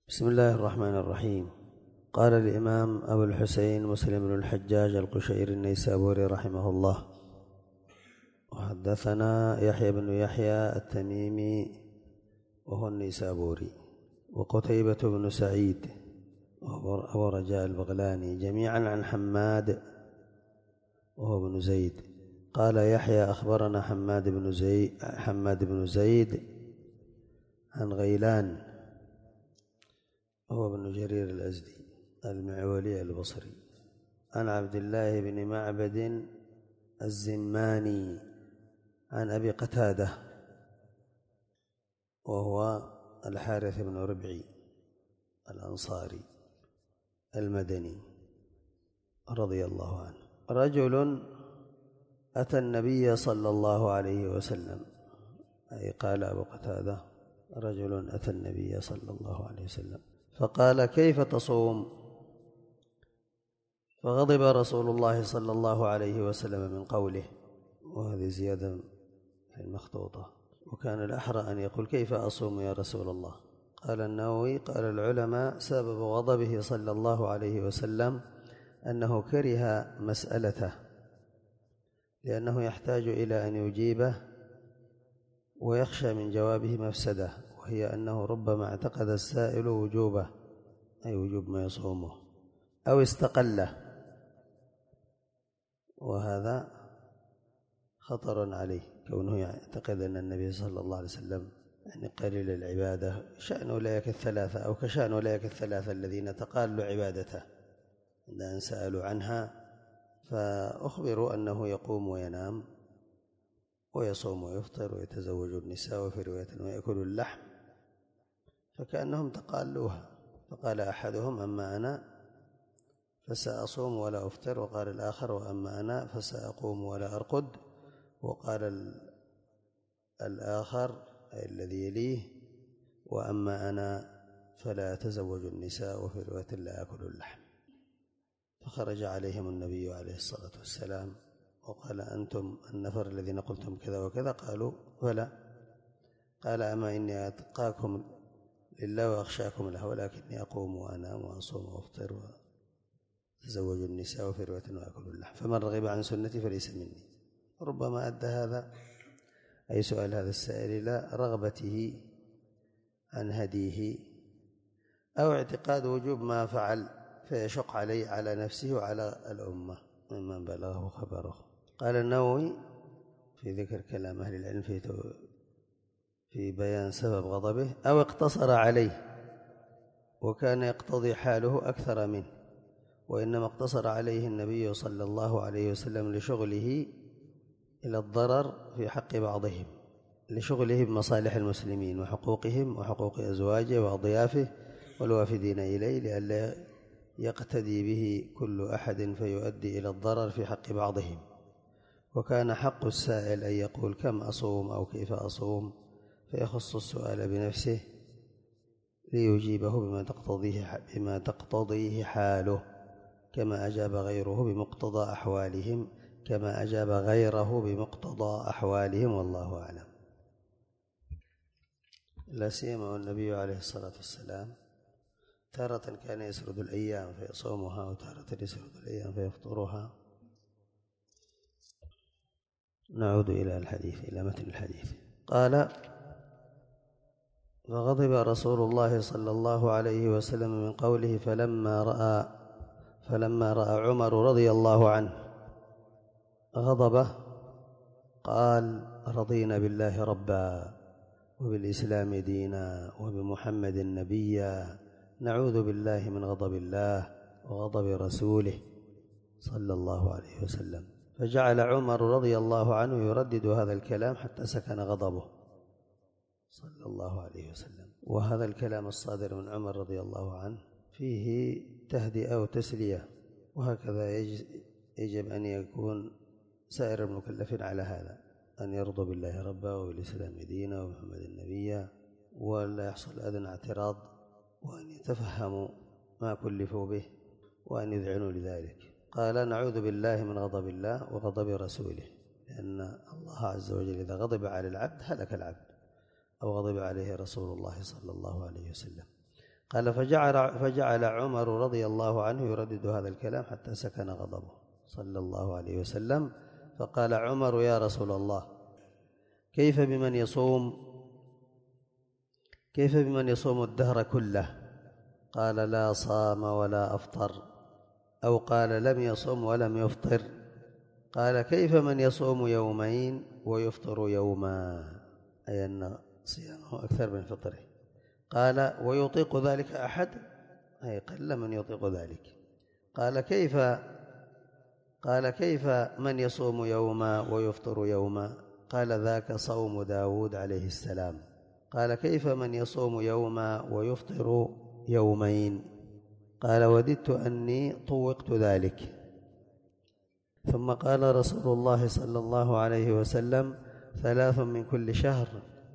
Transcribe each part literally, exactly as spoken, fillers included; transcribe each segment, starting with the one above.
بسم الله الرحمن الرحيم. قال الإمام أبو الحسين مسلم بن الحجاج القشيري النيسابوري رحمه الله: وحدثنا يحيى بن يحيى التميمي وهو النيسابوري، وقتيبة بن سعيد وأبو رجاء البغلاني جميعا عن حماد وهو بن زيد. قال يحيى: أخبرنا حماد بن زيد حماد بن زيد عن غيلان هو بن جرير الأزدي المعولي البصري عن عبد الله بن معبد الزماني عن أبي قتادة وهو الحارث بن ربعي الأنصاري المدني رضي الله عنه: رجل أتى النبي صلى الله عليه وسلم، أي قال أبو قتادة: رجل أتى النبي صلى الله عليه وسلم فقال: كيف تصوم؟ فغضب رسول الله صلى الله عليه وسلم من قوله، وهذه زيادة في المخطوطة، وكان الأحرى أن يقول: كيف أصوم يا رسول الله؟ قال النووي: قال العلماء: سبب غضبه صلى الله عليه وسلم أنه كره مسألته، لأنه يحتاج إلى أن يجيبه ويخشى من جوابه مفسدة، وهي أنه ربما اعتقد السائل وجوبه، أي وجوب ما يصومه، أو استقله، وهذا خطر عليه، كونه يعتقد أن النبي صلى الله عليه وسلم يعني قليل العبادة، شأن أولئك الثلاثة أو كشأن أولئك الثلاثة الذين تقالوا عبادته عند أن سألوا عنها، فأخبروا أنه يقوم وينام ويصوم ويفطر ويتزوج النساء، وفي رواية ويأكل اللحم، فكأنهم تقالوها. فقال أحدهم: أما أنا فسأصوم ولا أفطر، وقال الآخر: وأما أنا فسأقوم ولا أرقد، وقال الآخر أي الذي يليه: وأما أنا فلا أتزوج النساء، وفي رواية لا أكل اللحم. فخرج عليهم النبي عليه الصلاة والسلام وقال: أنتم النفر الذين قلتم كذا وكذا؟ قالوا: بلى. قال: أما إني أتقاكم لله وأخشاكم له، ولكني أقوم وأنام وأصوم وأفطر وأتزوج النساء، وفي رواية وأكل اللحم، فمن رغب عن سنتي فليس مني. ربما أدى هذا، أي سؤال هذا السائل، إلى رغبته عن هديه، أو اعتقاد وجوب ما فعل فيشق عليه على نفسه وعلى الأمة ممن بلغه خبره. قال النووي في ذكر كلام أهل العلم في في بيان سبب غضبه: أو اقتصر عليه وكان يقتضي حاله أكثر منه، وإنما اقتصر عليه النبي صلى الله عليه وسلم لشغله إلى الضرر في حق بعضهم، لشغله بمصالح المسلمين وحقوقهم وحقوق أزواجه وأضيافه والوافدين إليه، لئلا يقتدي به كل أحد فيؤدي إلى الضرر في حق بعضهم. وكان حق السائل أن يقول: كم أصوم أو كيف أصوم، فيخص السؤال بنفسه ليجيبه بما تقتضيه بما تقتضيه حاله، كما أجاب غيره بمقتضى أحوالهم كما أجاب غيره بمقتضى أحوالهم، والله أعلم. لا سيما والنبي عليه الصلاة والسلام تارة كان يسرد الأيام فيصومها، وتارة يسرد الأيام فيفطرها. نعود إلى الحديث، إلى متن الحديث. قال: فغضب رسول الله صلى الله عليه وسلم من قوله، فلما رأى فلما رأى عمر رضي الله عنه غضبه قال: رضينا بالله ربا وبالإسلام دينا وبمحمد نبيا، نعوذ بالله من غضب الله وغضب رسوله صلى الله عليه وسلم. فجعل عمر رضي الله عنه يردد هذا الكلام حتى سكن غضبه صلى الله عليه وسلم. وهذا الكلام الصادر من عمر رضي الله عنه فيه تهدئة وتسلية، وهكذا يجب أن يكون سائر المكلفين على هذا، أن يرضوا بالله ربا وبالإسلام دينا ومحمد النبي، ولا يحصل أدنى اعتراض، وأن يتفهموا ما كلفوا به وأن يذعنوا لذلك. قال: نعوذ بالله من غضب الله وغضب رسوله، لأن الله عز وجل إذا غضب على العبد هلك العبد، أو غضب عليه رسول الله صلى الله عليه وسلم. قال فجعل, فجعل عمر رضي الله عنه يردد هذا الكلام حتى سكن غضبه صلى الله عليه وسلم. فقال عمر يا رسول الله كيف بمن يصوم كيف بمن يصوم الدهر كله؟ قال لا صام ولا أفطر، أو قال لم يصم ولم يفطر. قال كيف من يصوم يومين ويفطر يوما، أي أن صيامه أكثر من فطره. قال ويطيق ذلك أحد؟ أي قل من يطيق ذلك. قال كيف قال كيف من يصوم يوما ويفطر يوما؟ قال ذاك صوم داود عليه السلام. قال كيف من يصوم يوما ويفطر يومين؟ قال وددت أني طوقت ذلك. ثم قال رسول الله صلى الله عليه وسلم ثلاث من كل شهر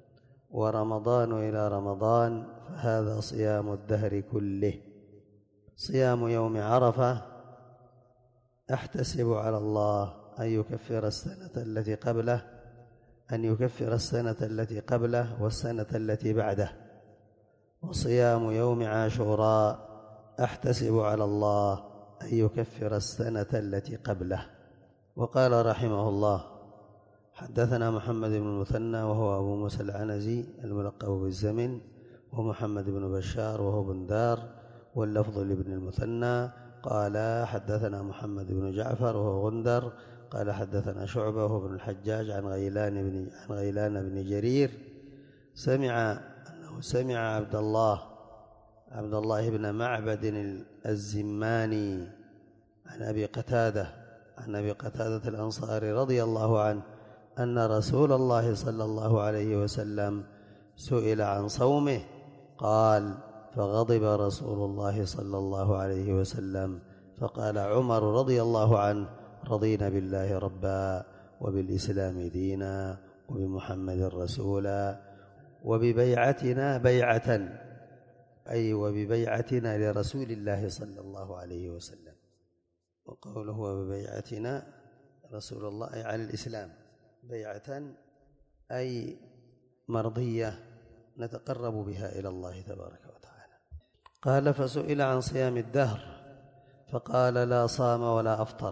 ورمضان إلى رمضان فهذا صيام الدهر كله. صيام يوم عرفة أحتسب على الله أن يكفر السنة التي قبله أن يكفر السنة التي قبله والسنة التي بعده. وصيام يوم عاشوراء أحتسب على الله أن يكفر السنة التي قبله. وقال رحمه الله حدثنا محمد بن المثنى وهو أبو موسى العنزي الملقب بالزمن، ومحمد بن بشار وهو بندار، واللفظ لابن المثنى. قال حدثنا محمد بن جعفر وهو غندر قال حدثنا شعبة وهو ابن الحجاج عن غيلان بن عن غيلان بن جرير سمع أنه سمع عبد الله عبد الله بن معبد الزماني عن أبي قتادة عن أبي قتادة الأنصاري رضي الله عنه أن رسول الله صلى الله عليه وسلم سئل عن صومه قال فغضب رسول الله صلى الله عليه وسلم فقال عمر رضي الله عنه رضينا بالله ربا وبالإسلام دينا وبمحمد رسولا وببيعتنا بيعة، أي وببيعتنا لرسول الله صلى الله عليه وسلم. وقوله وببيعتنا رسول الله أي على الإسلام، بيعة أي مرضية نتقرب بها إلى الله تبارك وتعالى. قال فسئل عن صيام الدهر فقال لا صام ولا أفطر،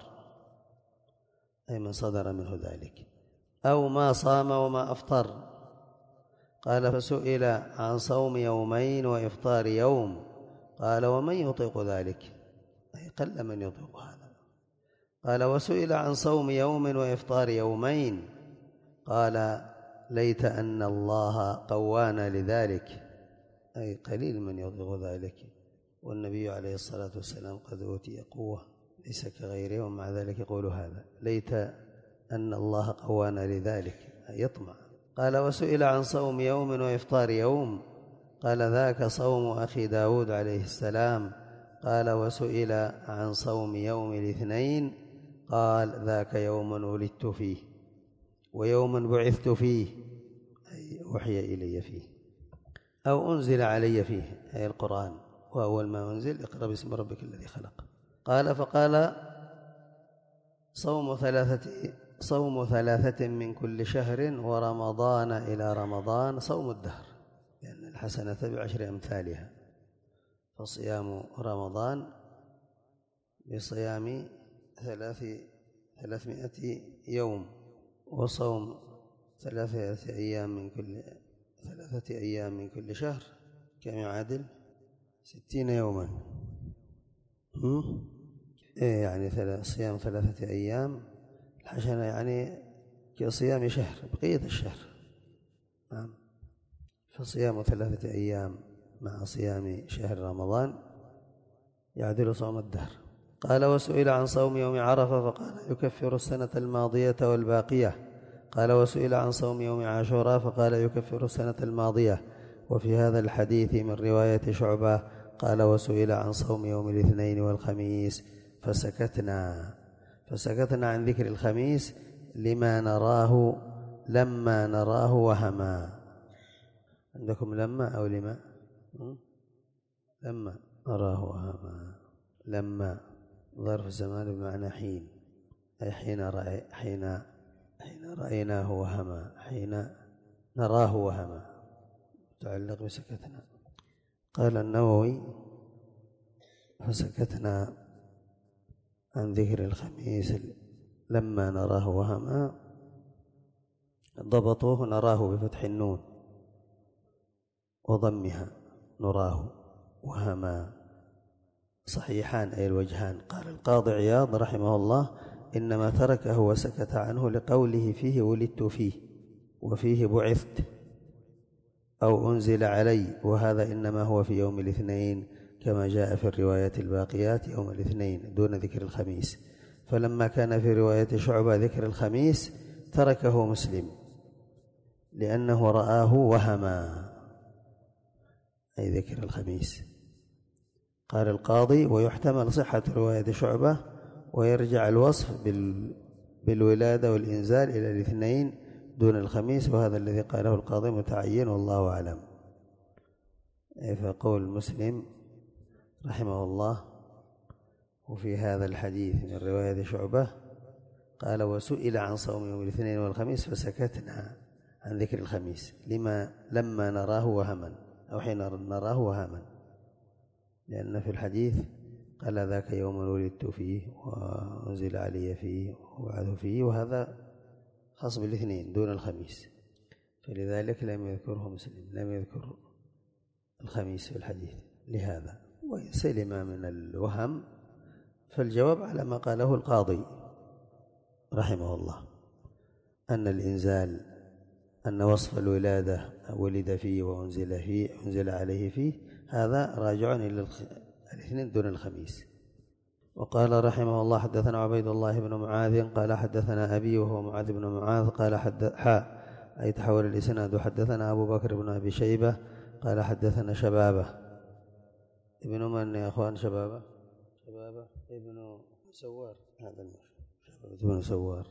أي من صدر منه ذلك، أو ما صام وما أفطر. قال فسئل عن صوم يومين وإفطار يوم قال ومن يطيق ذلك، أي قل من يطيق هذا. قال وسئل عن صوم يوم وإفطار يومين قال ليت أن الله قوانا لذلك، أي قليل من يطيق ذلك، والنبي عليه الصلاة والسلام قد أوتي قوة ليس كغيره ومع ذلك يقول هذا ليت أن الله قوانا لذلك، أي يطمع. قال وسئل عن صوم يوم وإفطار يوم قال ذاك صوم أخي داود عليه السلام. قال وسئل عن صوم يوم الاثنين قال ذاك يوم ولدت فيه ويوم بعثت فيه، أي وحي إلي فيه أو أنزل علي فيه، أي القرآن، وأول ما أنزل اقرأ باسم ربك الذي خلق. قال فقال صوم ثلاثة صوم ثلاثة من كل شهر ورمضان إلى رمضان صوم الدهر، لأن يعني الحسنة بعشر أمثالها. فصيام رمضان بصيام ثلاث ثلاثمائة يوم، وصوم ثلاثة أيام من كل ثلاثة أيام من كل شهر كم يعادل؟ ستين يوما. إيه يعني صيام ثلاثة أيام الحسنة يعني كصيام شهر بقية الشهر. نعم. فصيام ثلاثة أيام مع صيام شهر رمضان يعدل صوم الدهر. قال وسئل عن صوم يوم عرفة فقال يكفر السنة الماضية والباقية. قال وسئل عن صوم يوم عاشوراء فقال يكفر السنة الماضية. وفي هذا الحديث من رواية شعبة قال وسئل عن صوم يوم الاثنين والخميس فسكتنا فسكتنا عن ذكر الخميس لما نراه لما نراه وهما. عندكم لما أو لما؟ لما نراه وهما. لما ظرف زمان بمعنى حين، أي حين رأي حين حين رأيناه وهما، حين نراه وهما، تعلق بسكتنا. قال النووي: فسكتنا عن ذكر الخميس لما نراه وهما. ضبطوه نراه بفتح النون وضمها، نراه وهما صحيحان أي الوجهان. قال القاضي عياض رحمه الله: إنما تركه وسكت عنه لقوله فيه ولدت فيه، وفيه بعثت أو أنزل علي، وهذا إنما هو في يوم الاثنين كما جاء في الروايات الباقيات يوم الاثنين دون ذكر الخميس. فلما كان في رواية شعبة ذكر الخميس تركه مسلم لأنه رآه وهما، أي ذكر الخميس. قال القاضي: ويحتمل صحة رواية شعبة ويرجع الوصف بالولادة والإنزال إلى الاثنين دون الخميس، وهذا الذي قاله القاضي متعين والله أعلم. فقول مسلم رحمه الله: وفي هذا الحديث من رواية شعبة قال: وسئل عن صوم يوم الاثنين والخميس فسكتنا عن ذكر الخميس لما لما نراه وهما، أو حين نراه وهما، لأن في الحديث قال: ذاك يوم ولدت فيه وأنزل علي فيه وبعث فيه، وهذا خاص بالاثنين دون الخميس، فلذلك لم يذكره مسلم، لم يذكر الخميس في الحديث لهذا. وسلم من الوهم، فالجواب على ما قاله القاضي رحمه الله، أن الإنزال، أن وصف الولادة ولد فيه وأنزل فيه أنزل عليه فيه، هذا راجع إلى الاثنين دون الخميس. وقال رحمه الله: حدثنا عبيد الله بن معاذ قال حدثنا أبي وهو معاذ بن معاذ قال حدث حاء أي تحول الإسناد. حدثنا أبو بكر بن أبي شيبة قال حدثنا شبابة ابن من يا أخوان؟ شبابة شبابة ابن سوار، هذا شبابة ابن سوار،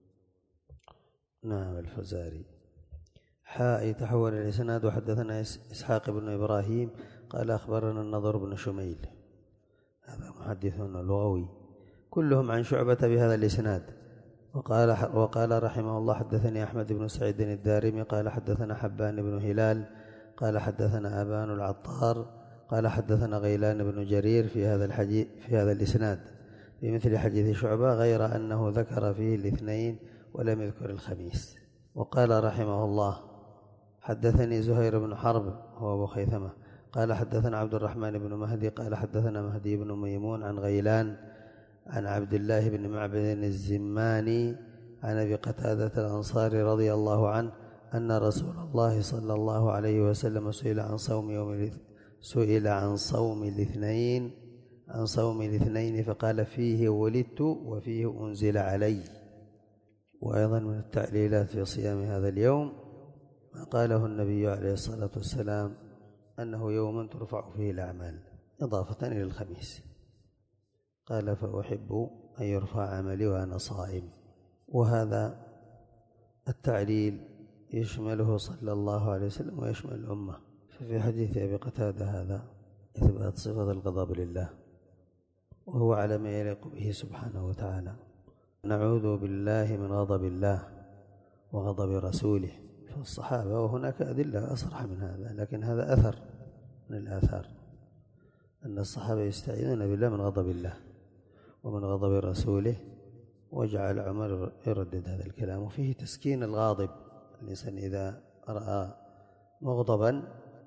نعم الفزاري. حاء تحول الإسناد. وحدثنا إسحاق بن إبراهيم قال أخبرنا النضر بن شميل، هذا محدثنا لغوي، كلهم عن شعبة بهذا الإسناد. وقال وقال رحمه الله: حدثني أحمد بن سعيد الدارمي قال حدثنا حبان بن هلال قال حدثنا أبان العطار قال حدثنا غيلان بن جرير في هذا الحديث في هذا الإسناد بمثل حديث شعبة، غير أنه ذكر فيه الاثنين ولم يذكر الخميس. وقال رحمه الله: حدثني زهير بن حرب هو أبو خيثمة قال حدثنا عبد الرحمن بن مهدي قال حدثنا مهدي بن ميمون عن غيلان عن عبد الله بن معبد الزماني عن أبي قتادة الأنصاري رضي الله عنه أن رسول الله صلى الله عليه وسلم سئل عن صوم يوم سئل عن صوم الاثنين عن صوم الاثنين فقال: فيه ولدت وفيه أنزل علي. وأيضا من التعليلات في صيام هذا اليوم ما قاله النبي عليه الصلاة والسلام أنه يوم ترفع فيه الأعمال إضافة إلى الخميس، قال: فأحب أن يرفع عملي وأنا صائم. وهذا التعليل يشمله صلى الله عليه وسلم ويشمل الأمة. ففي حديث أبي قتادة هذا إثبات صفة الغضب لله، وهو على ما يليق به سبحانه وتعالى. نعوذ بالله من غضب الله وغضب رسوله في الصحابة، وهناك أدلة أصرح من هذا، لكن هذا أثر من الآثار أن الصحابة يستعيذون بالله من غضب الله ومن غضب رسوله. وجعل عمر يردد هذا الكلام، وفيه تسكين الغاضب. الإنسان إذا رأى مغضبا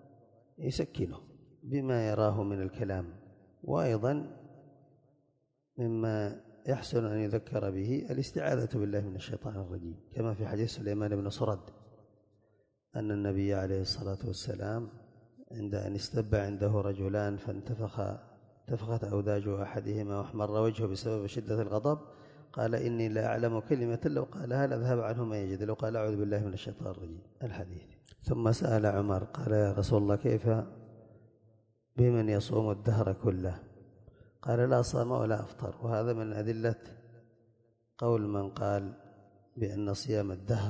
يسكنه بما يراه من الكلام. وأيضا مما يحسن أن يذكر به الاستعاذة بالله من الشيطان الرجيم، كما في حديث سليمان بن سرد أن النبي عليه الصلاة والسلام عند أن استب عنده رجلان فانتفخ انتفخت أوداج أحدهما واحمر وجهه بسبب شدة الغضب، قال: إني لا أعلم كلمة لو قالها لذهب عنه ما يجد، لو قال: أعوذ بالله من الشيطان الرجيم، الحديث. ثم سأل عمر قال: يا رسول الله، كيف بمن يصوم الدهر كله؟ قال: لا صام ولا أفطر. وهذا من أدلة قول من قال بأن صيام الدهر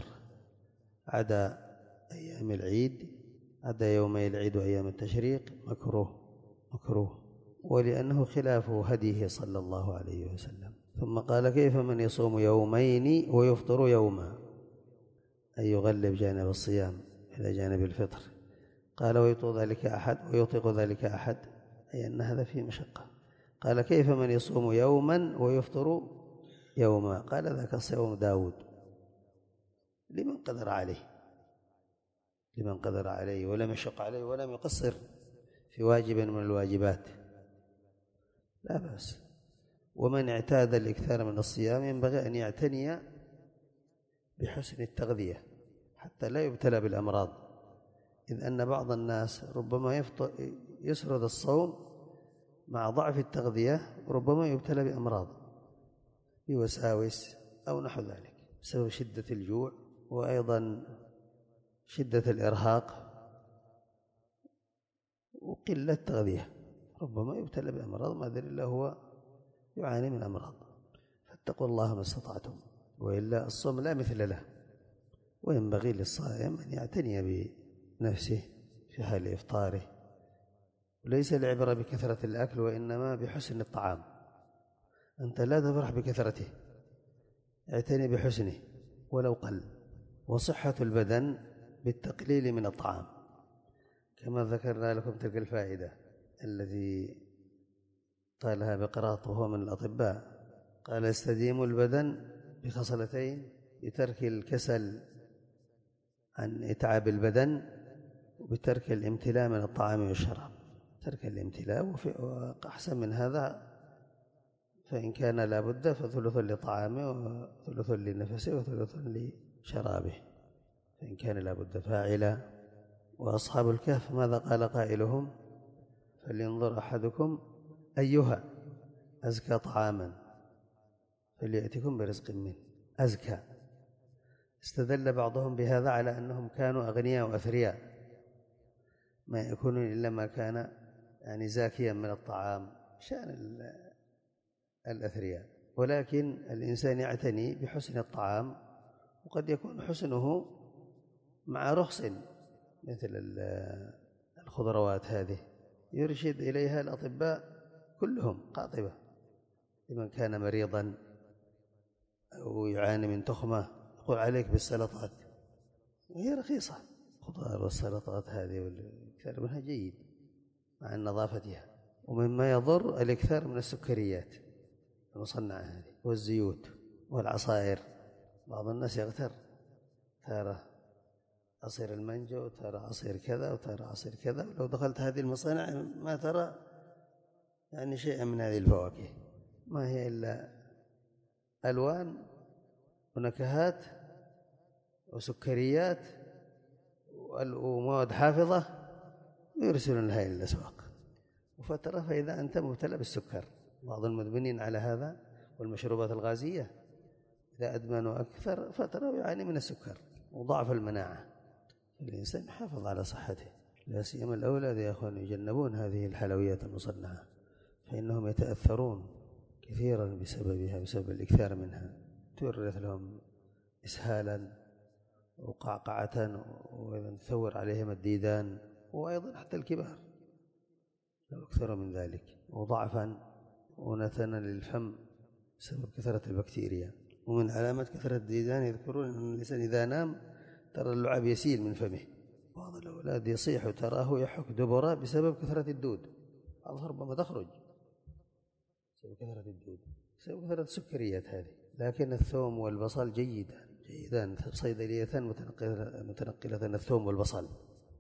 عدا أيام العيد عدا يومي العيد وأيام التشريق مكروه مكروه ولأنه خلاف هديه صلى الله عليه وسلم. ثم قال: كيف من يصوم يومين ويفطر يوما، أي يغلب جانب الصيام إلى جانب الفطر؟ قال ويطيق ذلك أحد ويطيق ذلك أحد، أي أن هذا فيه مشقة. قال كيف من يصوم يوما ويفطر يوما؟ قال ذاك صوم داود لمن قدر عليه، لمن قدر عليه ولم يشق عليه ولم يقصر في واجب من الواجبات لا بأس. ومن اعتاد الإكثار من الصيام ينبغي أن يعتني بحسن التغذية حتى لا يبتلى بالأمراض، إذ أن بعض الناس ربما يسرد الصوم مع ضعف التغذية وربما يبتلى بأمراض بوساوس أو نحو ذلك بسبب شدة الجوع وأيضا شدة الإرهاق وقلة التغذية، ربما يبتلى بأمراض ما أدري إلا هو يعاني من أمراض. فاتقوا الله ما استطعتم، وإلا الصوم لا مثل له. وينبغي للصائم أن يعتني بنفسه في حال إفطاره، وليس العبرة بكثرة الأكل وإنما بحسن الطعام. أنت لا تفرح بكثرته، اعتني بحسنه ولو قل. وصحة البدن بالتقليل من الطعام، كما ذكرنا لكم تلك الفائدة التي قالها بقراط وهو من الأطباء، قال يستديم البدن بخصلتين: بترك الكسل عن إتعاب البدن، وبترك الامتلاء من الطعام والشراب. ترك الامتلاء، وأحسن من هذا فإن كان لا بد فثلث لطعامه وثلث لنفسه وثلث لشرابه، فإن كان لا بد فاعلا. وأصحاب الكهف ماذا قال قائلهم؟ فلينظر أحدكم أيها أزكى طعاما فليأتكم برزق منه. أزكى، استدل بعضهم بهذا على أنهم كانوا أغنياء وأثرياء، ما يكون إلا ما كان يعني زاكيا من الطعام، شأن الأثرياء. ولكن الإنسان يعتني بحسن الطعام، وقد يكون حسنه مع رخص مثل الخضروات هذه يرشد إليها الأطباء كلهم قاطبة لمن كان مريضا أو يعاني من تخمة، يقول عليك بالسلطات، وهي رخيصة. الخضار والسلطات هذه والإكثار منها جيد مع نظافتها. ومما يضر الإكثار من السكريات المصنعة هذه والزيوت والعصائر. بعض الناس يغتر، ترى عصير المانجا وترى عصير كذا وترى عصير كذا، ولو دخلت هذه المصانع ما ترى يعني شيئا من هذه الفواكه، ما هي إلا ألوان ونكهات وسكريات ومواد حافظة ويرسلون لها إلى الأسواق. وفترة فإذا أنت مبتلى بالسكر، بعض المدمنين على هذا والمشروبات الغازية إذا أدمنوا أكثر فترة يعاني من السكر وضعف المناعة. الإنسان يحافظ على صحته، لا سيما الأولاد يا أخوان يجنبون هذه الحلويات المصنعة، فإنهم يتأثرون كثيرا بسببها، بسبب الإكثار منها، تورث لهم إسهالا وقعقعة، وإذا تثور عليهم الديدان، وأيضا حتى الكبار لو أكثر من ذلك، وضعفا ونتنا للفم بسبب كثرة البكتيريا. ومن علامات كثرة الديدان يذكرون أن الإنسان إذا نام ترى اللعاب يسيل من فمه، بعض الأولاد يصيح وتراه يحك دبره بسبب كثرة الدود، بعضها ربما تخرج بسبب كثرة الدود، بسبب كثرة السكريات هذه. لكن الثوم والبصل جيدان جيدان صيدليتان متنقلتان، الثوم والبصل،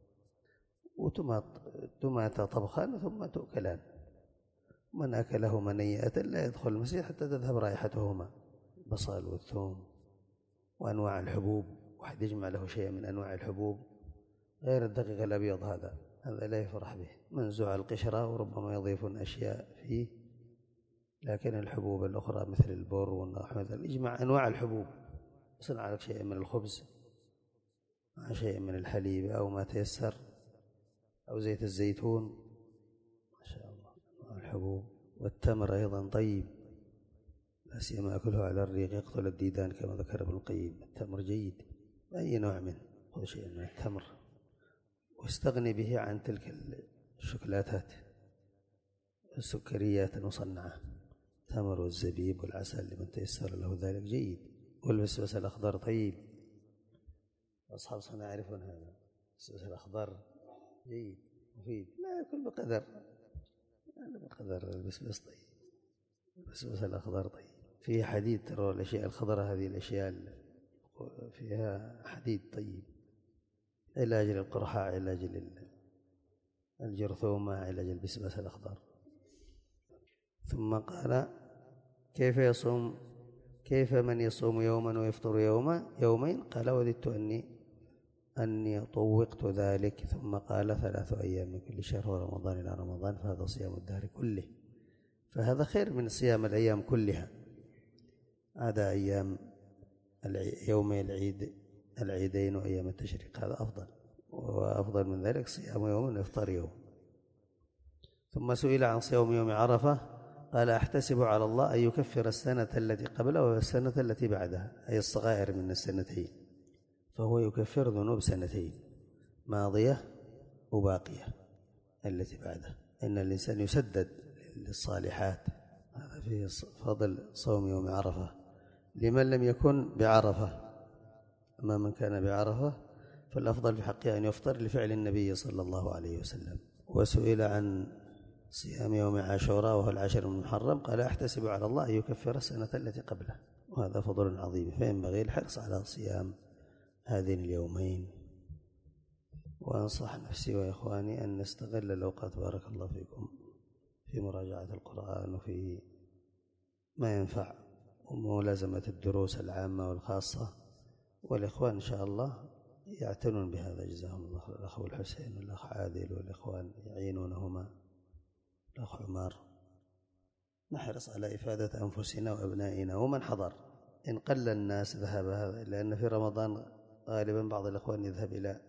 وتمات طبخان ثم تؤكلان، من أكلهما نيئة لا يدخل المسجد حتى تذهب رائحتهما، البصل والثوم. وأنواع الحبوب، واحد يجمع له شيء من أنواع الحبوب غير الدقيق الأبيض، هذا هذا لا يفرح به، منزوع القشرة وربما يضيفون أشياء فيه. لكن الحبوب الأخرى مثل البر والنحو مثل يجمع أنواع الحبوب، صنع لك شيء من الخبز مع شيء من الحليب أو ما تيسر أو زيت الزيتون، ما شاء الله الحبوب. والتمر أيضا طيب، لا سيما أكله على الريق يقتل الديدان كما ذكر ابن القيم. التمر جيد أي نوع منه، خذ شيء من التمر واستغني به عن تلك الشوكولاتات السكريات المصنعة. التمر والزبيب والعسل لمن تيسر له ذلك جيد. والبسبس الأخضر طيب، أصحاب صنع يعرفون هذا، البسبس الأخضر جيد مفيد. لا يكون بقدر، لا بقدر. البسبس طيب، البسبس الأخضر طيب، فيه حديد، ترى الأشياء الخضراء هذه الأشياء فيها حديد طيب، علاج للقرحة، علاج للجرثومة، علاج البسبس الأخضر. ثم قال كيف يصوم، كيف من يصوم يوما ويفطر يوما يومين؟ قال وددت أني أني طوقت ذلك. ثم قال ثلاث أيام من كل شهر ورمضان إلى رمضان، فهذا صيام الدهر كله، فهذا خير من صيام الأيام كلها. هذا أيام يومي العيد العيدين وأيام التشريق، هذا أفضل، وأفضل من ذلك صيام يوم وإفطار يوم. ثم سئل عن صيام يوم عرفة قال أحتسب على الله أن يكفر السنة التي قبلها والسنة التي بعدها، أي الصغائر من السنتين، فهو يكفر ذنوب سنتين ماضية وباقية التي بعدها. إن الإنسان يسدد للصالحات. هذا فيه فضل صوم يوم عرفة لمن لم يكن بعرفة. أما من كان بعرفة فالأفضل في حقه أن يفطر لفعل النبي صلى الله عليه وسلم. وسئل عن صيام يوم عاشوراء وهو العاشر من محرم قال أحتسب على الله أن يكفر السنة التي قبله، وهذا فضل عظيم، فينبغي الحرص على صيام هذين اليومين. وأنصح نفسي وإخواني أن نستغل الأوقات بارك الله فيكم في مراجعة القرآن وفي ما ينفع وملازمة الدروس العامة والخاصة، والإخوان إن شاء الله يعتنون بهذا جزاهم الله خير. الأخ الحسين والأخ عادل والإخوان يعينونهما، الأخ عمر. نحرص على إفادة أنفسنا وأبنائنا ومن حضر. إن قل الناس ذهب هذا، لأن في رمضان غالبا بعض الإخوان يذهب إلى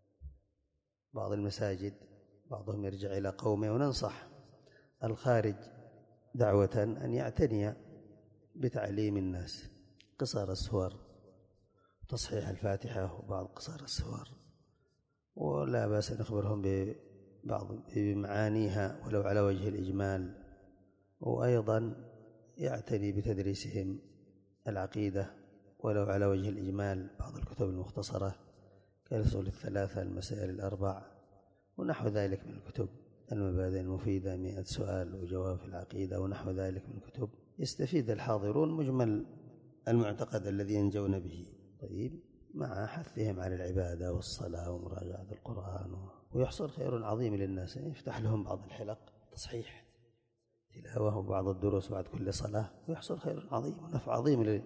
بعض المساجد، بعضهم يرجع إلى قومه. وننصح الخارج دعوة أن يعتني بتعليم الناس قصار السور، تصحيح الفاتحة وبعض قصار السور، ولا بأس أن نخبرهم ببعض بمعانيها ولو على وجه الإجمال. وأيضا يعتني بتدريسهم العقيدة ولو على وجه الإجمال، بعض الكتب المختصرة كالأصول الثلاثة، المسائل الأربع، ونحو ذلك من الكتب، المبادئ المفيدة، مئة سؤال وجواب في العقيدة، ونحو ذلك من الكتب، يستفيد الحاضرون مجمل المعتقد الذي ينجون به. طيب، مع حثهم على العبادة والصلاة ومراجعة القرآن، ويحصل خير عظيم للناس. يفتح لهم بعض الحلق تصحيح تلاوة وبعض الدروس بعد كل صلاة، ويحصل خير عظيم ونفع عظيم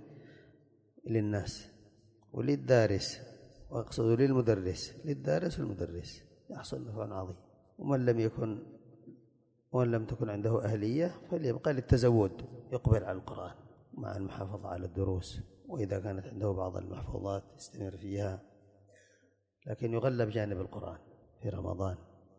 للناس وللدارس، وأقصد للمدرس، للدارس والمدرس يحصل نفع عظيم. ومن لم يكن ومن لم تكن عنده أهلية فليبقى للتزود، يقبل على القرآن مع المحافظة على الدروس، وإذا كانت عنده بعض المحفوظات يستمر فيها، لكن يغلب جانب القرآن في رمضان.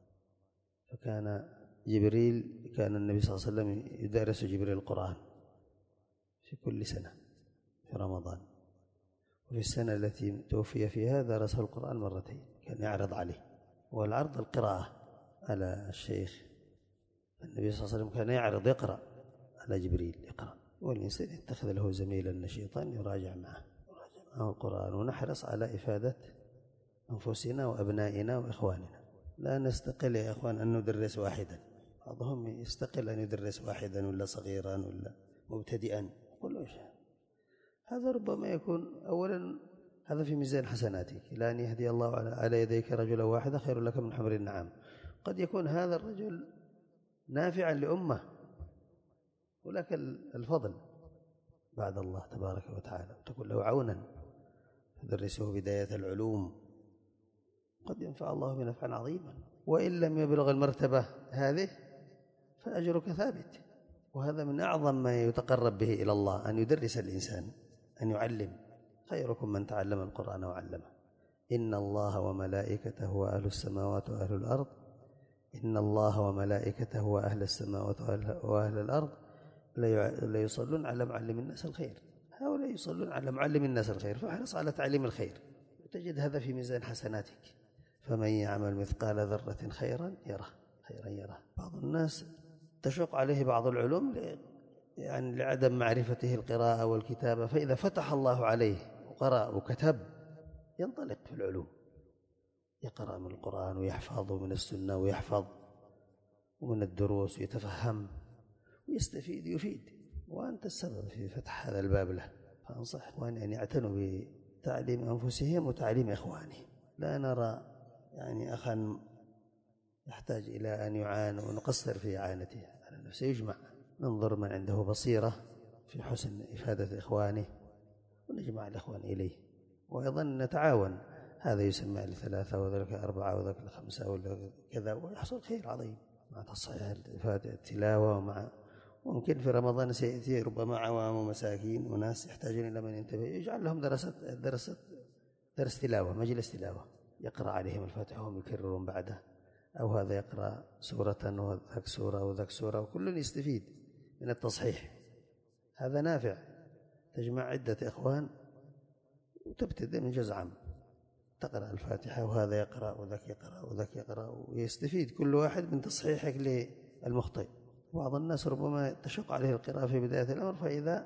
فكان جبريل كان النبي صلى الله عليه وسلم يدرس جبريل القرآن في كل سنة في رمضان، وفي السنة التي توفي فيها درسه القرآن مرتين، كان يعرض عليه. والعرض القراءة على الشيخ، النبي صلى الله عليه وسلم كان يعرض يقرأ على جبريل يقرأ، والإنسان يتخذ له زميلا نشيطا يراجع معه يراجع معه القرآن. ونحرص على إفادة أنفسنا وأبنائنا وإخواننا، لا نستقل يا إخوان أن ندرس واحدا، بعضهم يستقل أن يدرس واحدا ولا صغيرا ولا مبتدئا، كل شيء هذا ربما يكون أولا هذا في ميزان حسناتك، لأن يهدي الله على يديك رجلا واحدا خير لك من حمر النعام. قد يكون هذا الرجل نافعا لأمة ولك الفضل بعد الله تبارك وتعالى، تكون له عونا، تدرسه بداية العلوم، قد ينفع الله بنفعا عظيما. وإن لم يبلغ المرتبة هذه فأجرك ثابت. وهذا من أعظم ما يتقرب به إلى الله، أن يدرس الإنسان، أن يعلم. خيركم من تعلم القرآن وعلمه. إن الله وملائكته وأهل السماوات وأهل الأرض إن الله وملائكته وأهل السماوات وأهل الأرض لا يصلون على معلم الناس الخير. هؤلاء يصلون على معلم الناس الخير، فاحرص على تعليم الخير، تجد هذا في ميزان حسناتك. فمن يعمل مثقال ذرة خيرا يره خيرا يره. بعض الناس تشق عليه بعض العلوم يعني لعدم معرفته القراءة والكتابة، فإذا فتح الله عليه وقرأ وكتب ينطلق في العلوم، يقرأ من القرآن ويحفظ من السنة ويحفظ ومن الدروس ويتفهم ويستفيد يفيد، وأنت السبب في فتح هذا الباب له. فأنصح إخواني أن يعتنوا بتعليم أنفسهم وتعليم إخوانهم. لا نرى يعني أخا يحتاج إلى أن يعان ونقصر في إعانته على نفسه، يجمع، ننظر من عنده بصيرة في حسن إفادة إخوانه ونجمع الإخوان إليه، وأيضا نتعاون، هذا يسمى لثلاثة وذلك أربعة وذلك لخمسة وكذا، ويحصل خير عظيم مع تصحيح التلاوة. ومع ممكن في رمضان سيأتي ربما عوام ومساكين وناس يحتاجون إلى من ينتبه، يجعل لهم دراسات دراسات درس تلاوة، مجلس تلاوة، يقرأ عليهم الفاتحة وهم يكررون بعده، أو هذا يقرأ سورة وذاك سورة وذاك سورة، وكل يستفيد من التصحيح. هذا نافع، تجمع عدة إخوان وتبتدئ من جزء عام، تقرأ الفاتحة وهذا يقرأ وذاك يقرأ وذاك يقرأ، ويستفيد كل واحد من تصحيحك للمخطئ. بعض الناس ربما تشق عليه القراءة في بداية الأمر، فإذا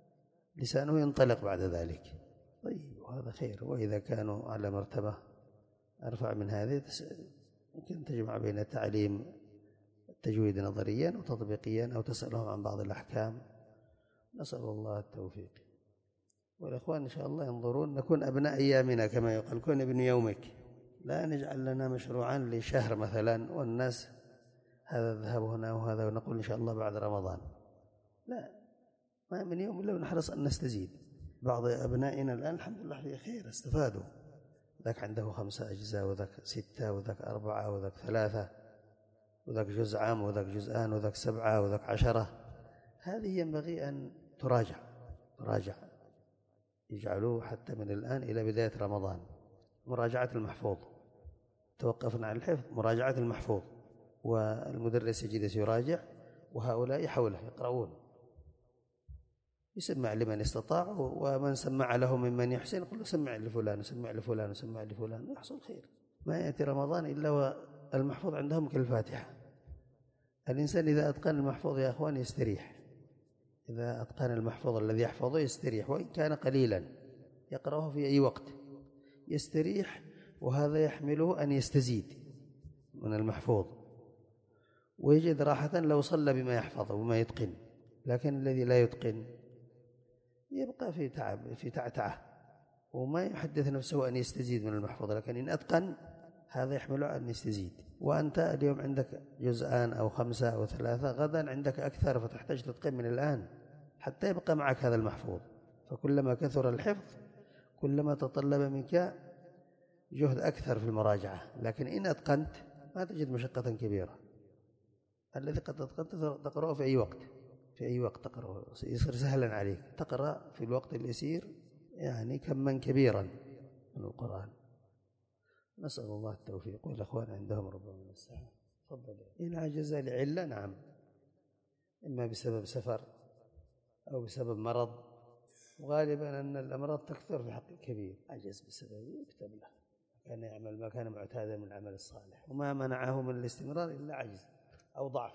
لسانه ينطلق بعد ذلك، طيب وهذا خير. وإذا كانوا على مرتبة أرفع من هذه ممكن تجمع بين التعليم التجويد نظريا وتطبيقيا، أو تسألهم عن بعض الأحكام. نسأل الله التوفيق. والإخوان إن شاء الله ينظرون نكون أبناء أيامنا كما يقال، كن ابن يومك، لا نجعل لنا مشروعا لشهر مثلا والناس هذا الذهاب هنا وهذا، ونقول إن شاء الله بعد رمضان، لا، ما من يوم إلا ونحرص أن نستزيد. بعض أبنائنا الآن الحمد لله في خير، استفادوا، ذاك عنده خمسة أجزاء وذاك ستة وذاك أربعة وذاك ثلاثة وذاك جزء عام وذاك جزءان وذاك سبعة وذاك عشرة. هذه ينبغي أن تراجع تراجع يجعلوه حتى من الآن إلى بداية رمضان مراجعة المحفوظ. توقفنا عن الحفظ، مراجعة المحفوظ، والمدرس يجلس يراجع وهؤلاء حوله يقرؤون، يسمع لمن استطاع، ومن سمع له ممن يحسن يقول له سمع لفلان وسمع لفلان وسمع لفلان، ويحصل خير. ما يأتي رمضان إلا والمحفوظ عندهم كالفاتحة. الإنسان إذا أتقن المحفوظ يا أخوان يستريح، إذا أتقن المحفوظ الذي يحفظه يستريح، وإن كان قليلا يقرأه في أي وقت يستريح، وهذا يحمله أن يستزيد من المحفوظ ويجد راحة لو صلى بما يحفظه وما يتقن. لكن الذي لا يتقن يبقى في تعب في تعتعة وما يحدث نفسه أن يستزيد من المحفوظ. لكن إن أتقن هذا يحمله أن يستزيد. وأنت اليوم عندك جزءان أو خمسة أو ثلاثة، غدا عندك أكثر، فتحتاج تتقن من الآن حتى يبقى معك هذا المحفوظ. فكلما كثر الحفظ كلما تطلب منك جهد أكثر في المراجعة. لكن إن أتقنت ما تجد مشقة كبيرة. الذي قد أتقنت تقرأه في أي وقت في أي وقت تقرأه، يصير سهلا عليك، تقرأ في الوقت اليسير يعني كما كبيرا من القرآن. نسأل الله التوفيق. والأخوان عندهم ربما من الساعة. تفضل. إن عجز لعلة، نعم، إما بسبب سفر أو بسبب مرض، وغالبا أن الأمراض تكثر في حق الكبير، عجز بسبب يكتب له، كان يعمل ما كان معتادا من العمل الصالح، وما منعه من الاستمرار إلا عجز أو ضعف.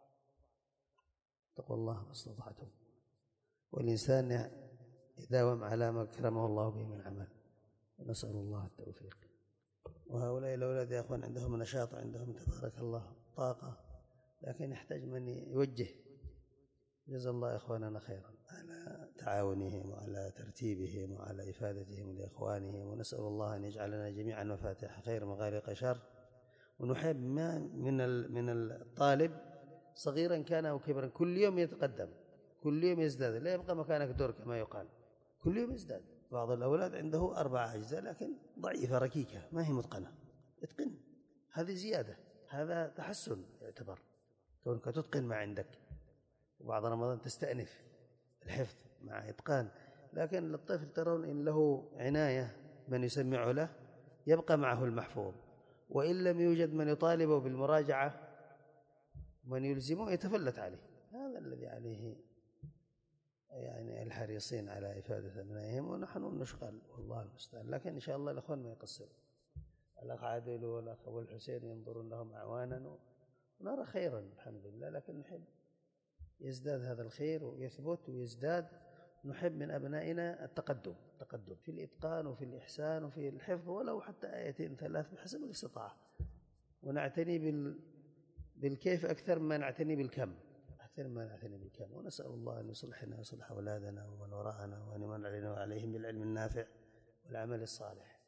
اتقوا الله ما استطعتم. والإنسان يداوم على ما كرمه الله به من عمل، ونسأل الله التوفيق. وهؤلاء الأولاد يا أخوان عندهم نشاط، عندهم تبارك الله طاقة، لكن يحتاج من يوجه. جزا الله إخواننا خيرا على تعاونهم وعلى ترتيبهم وعلى إفادتهم لإخوانهم، ونسأل الله أن يجعلنا جميعا مفاتيح خير مغاليق شر. ونحب ما من من الطالب صغيرا كان أو كبرا كل يوم يتقدم، كل يوم يزداد، لا يبقى مكانك دور كما يقال، كل يوم يزداد. بعض الأولاد عنده أربعة أجزاء لكن ضعيفة ركيكة ما هي متقنة، اتقن، هذه زيادة، هذا تحسن يعتبر كونك تتقن ما عندك. وبعض رمضان تستأنف الحفظ مع إتقان. لكن الطفل ترون إن له عناية من يسمع له يبقى معه المحفوظ، وإن لم يوجد من يطالبه بالمراجعة من يلزمه يتفلت عليه. هذا الذي عليه يعني الحريصين على إفادة أبنائهم، ونحن نشغل والله المستعان. لكن إن شاء الله الأخوان ما يقصروا، الأخ عادل والأخ أبو الحسين ينظرون لهم أعوانا ونرى خيرا الحمد لله. لكن نحب يزداد هذا الخير ويثبت ويزداد، نحب من أبنائنا التقدم التقدم في الإتقان وفي الإحسان وفي الحفظ، ولو حتى آيتين ثلاث بحسب الاستطاعة، ونعتني بال... بالكيف أكثر ما نعتني بالكم أكثر ما نعتني بالكم. ونسأل الله أن يصلحنا ويصلح أولادنا ومن وراءنا، وأن يمن علينا وعليهم بالعلم النافع والعمل الصالح.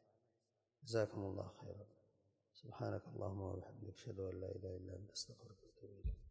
جزاكم الله خيرا. سبحانك اللهم وبحمدك، أشهد أن لا إله إلا أنت، أستغفرك وأتوب إليك.